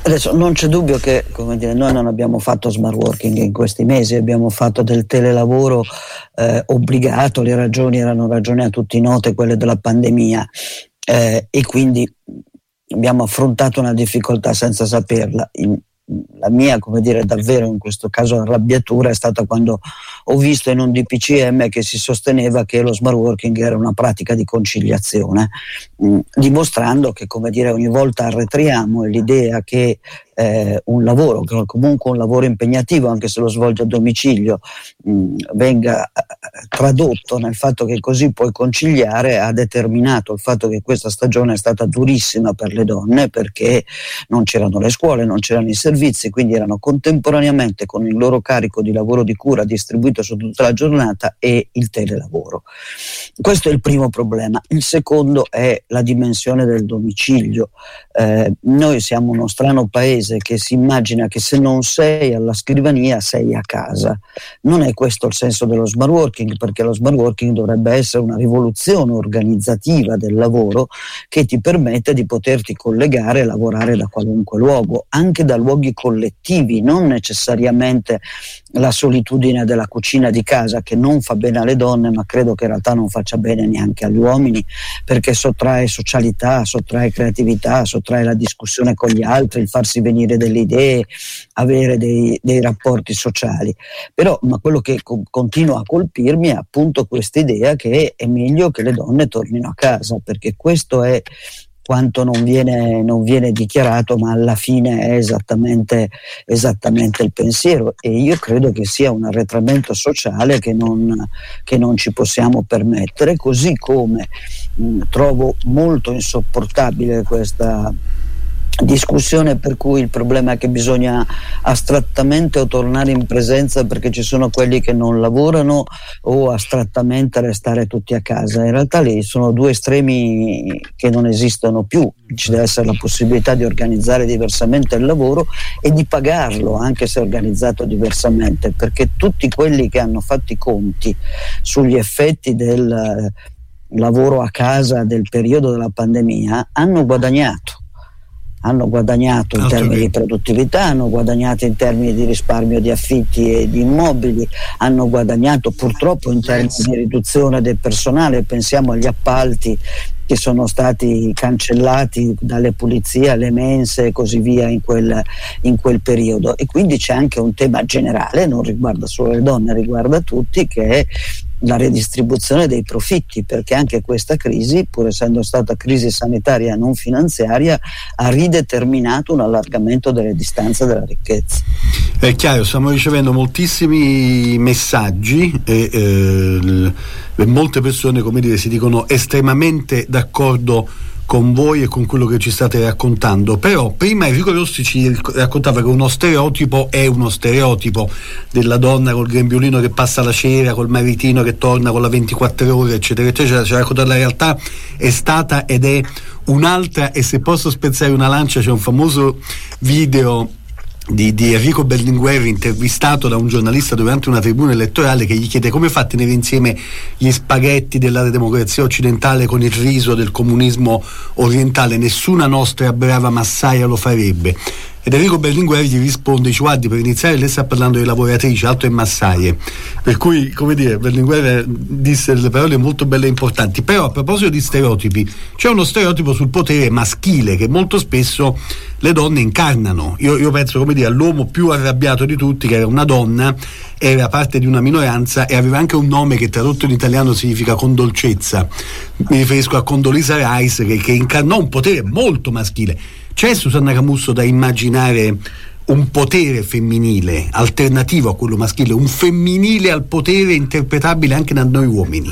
Adesso non c'è dubbio che, come dire, noi non abbiamo fatto smart working in questi mesi, abbiamo fatto del telelavoro obbligato, le ragioni erano ragioni a tutti note, quelle della pandemia, e quindi abbiamo affrontato una difficoltà senza saperla. La mia, come dire, davvero in questo caso arrabbiatura è stata quando ho visto in un DPCM che si sosteneva che lo smart working era una pratica di conciliazione, dimostrando che, come dire, ogni volta arretriamo e l'idea che un lavoro, che comunque un lavoro impegnativo, anche se lo svolge a domicilio, venga tradotto nel fatto che così puoi conciliare, ha determinato il fatto che questa stagione è stata durissima per le donne, perché non c'erano le scuole, non c'erano i servizi, quindi erano contemporaneamente con il loro carico di lavoro di cura distribuito su tutta la giornata e il telelavoro. Questo è il primo problema. Il secondo è la dimensione del domicilio. Noi siamo uno strano paese che si immagina che se non sei alla scrivania sei a casa. Non è questo il senso dello smart working, perché lo smart working dovrebbe essere una rivoluzione organizzativa del lavoro che ti permette di poterti collegare e lavorare da qualunque luogo, anche da luoghi collettivi, non necessariamente la solitudine della cucina di casa, che non fa bene alle donne, ma credo che in realtà non faccia bene neanche agli uomini, perché sottrae socialità, sottrae creatività, sottrae la discussione con gli altri, il farsi venire delle idee, avere dei rapporti sociali. Però, ma quello che continua a colpirmi è appunto questa idea che è meglio che le donne tornino a casa, perché questo è quanto non viene dichiarato, ma alla fine è esattamente il pensiero, e io credo che sia un arretramento sociale che non ci possiamo permettere, così come trovo molto insopportabile questa discussione per cui il problema è che bisogna astrattamente o tornare in presenza perché ci sono quelli che non lavorano, o astrattamente restare tutti a casa. In realtà lì sono due estremi che non esistono più. Ci deve essere la possibilità di organizzare diversamente il lavoro e di pagarlo anche se organizzato diversamente, perché tutti quelli che hanno fatto i conti sugli effetti del lavoro a casa del periodo della pandemia hanno guadagnato in termini di produttività, hanno guadagnato in termini di risparmio di affitti e di immobili, hanno guadagnato purtroppo in termini di riduzione del personale. Pensiamo agli appalti che sono stati cancellati dalle pulizie alle mense e così via in quel periodo. E quindi c'è anche un tema generale, non riguarda solo le donne, riguarda tutti, che è la redistribuzione dei profitti, perché anche questa crisi, pur essendo stata crisi sanitaria e non finanziaria, ha rideterminato un allargamento delle distanze della ricchezza. È chiaro, stiamo ricevendo moltissimi messaggi e molte persone, come dire, si dicono estremamente d'accordo con voi e con quello che ci state raccontando. Però prima Enrico Rossi ci raccontava che uno stereotipo è uno stereotipo della donna col grembiulino che passa la cera, col maritino che torna con la 24 ore, eccetera eccetera. Ci racconta la realtà è stata ed è un'altra. E se posso spezzare una lancia, c'è un famoso video di Enrico Berlinguer intervistato da un giornalista durante una tribuna elettorale che gli chiede come fa a tenere insieme gli spaghetti della democrazia occidentale con il riso del comunismo orientale. Nessuna nostra brava massaia lo farebbe. Ed Enrico Berlinguer gli risponde, dice: guardi, per iniziare lei sta parlando di lavoratrici, altro è massaie. Per cui, come dire, Berlinguer disse delle parole molto belle e importanti. Però a proposito di stereotipi, c'è uno stereotipo sul potere maschile che molto spesso le donne incarnano. Io penso, come dire, all'uomo più arrabbiato di tutti, che era una donna, era parte di una minoranza e aveva anche un nome che tradotto in italiano significa con dolcezza. Mi riferisco a Condoleezza Rice, che incarnò un potere molto maschile. C'è, Susanna Camusso, da immaginare un potere femminile alternativo a quello maschile, un femminile al potere interpretabile anche da noi uomini?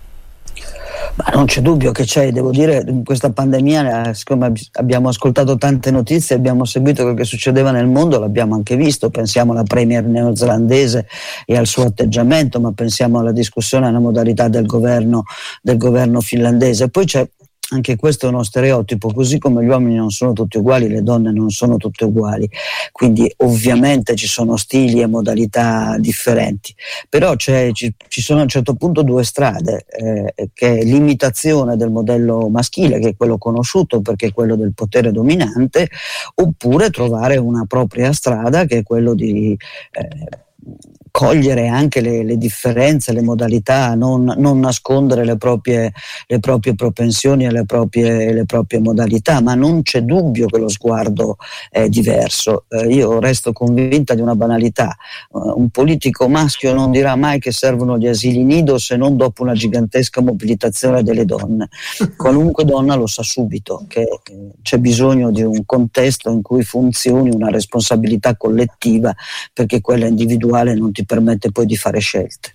Ma non c'è dubbio che c'è, devo dire, in questa pandemia, siccome abbiamo ascoltato tante notizie, abbiamo seguito quello che succedeva nel mondo, l'abbiamo anche visto. Pensiamo alla premier neozelandese e al suo atteggiamento, ma pensiamo alla discussione, alla modalità del governo finlandese. Poi c'è anche questo è uno stereotipo, così come gli uomini non sono tutti uguali, le donne non sono tutte uguali, quindi ovviamente ci sono stili e modalità differenti, però ci sono a un certo punto due strade, che è l'imitazione del modello maschile, che è quello conosciuto perché è quello del potere dominante, oppure trovare una propria strada, che è quello di cogliere anche le differenze, le modalità, non nascondere le proprie propensioni e le proprie modalità, ma non c'è dubbio che lo sguardo è diverso. Io resto convinta di una banalità: un politico maschio non dirà mai che servono gli asili nido se non dopo una gigantesca mobilitazione delle donne. Qualunque donna lo sa subito che c'è bisogno di un contesto in cui funzioni una responsabilità collettiva, perché quella individuale non ti permette poi di fare scelte.